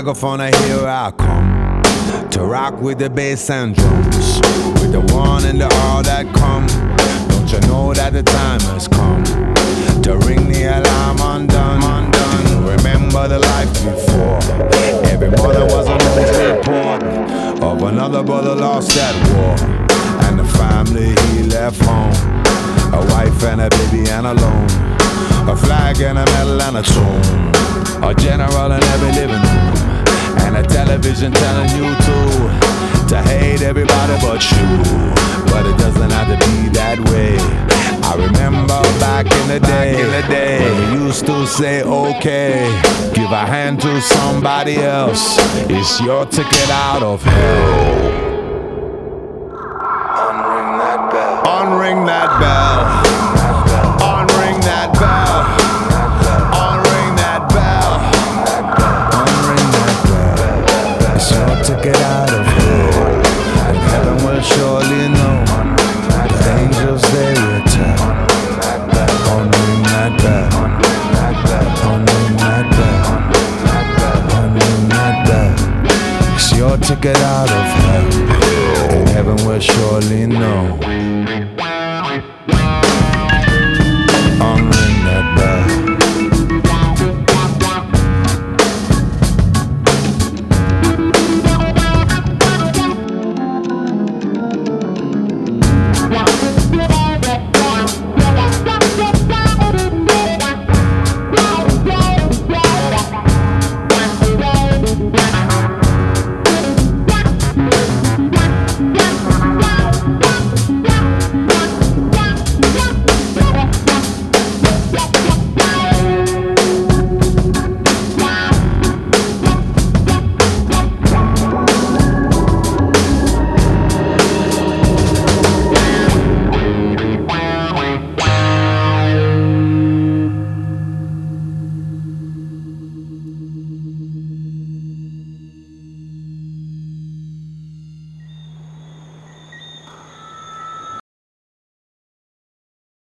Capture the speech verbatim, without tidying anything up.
microphone, and here I come to rock with the bass and drums, with the one and the all that come. Don't you know that the time has come to ring the alarm undone, undone. Remember the life before. Every mother was a news report of another brother lost at war, and the family he left home, a wife and a baby and a loan, a flag and a medal and a tune, a general in every living room, and a television telling you to to hate everybody but you. But it doesn't have to be that way. I remember back in the day, in the day when we used to say, okay, give a hand to somebody else. It's your ticket out of hell. Unring that bell. Unring that bell. Unring that bell. Unring that bell. Unring that bell. It's your ticket out of hell. And heaven will surely know. The angels they return. Unring that bell. Unring that bell. Unring that bell. It's your ticket out of hell. And heaven will surely know.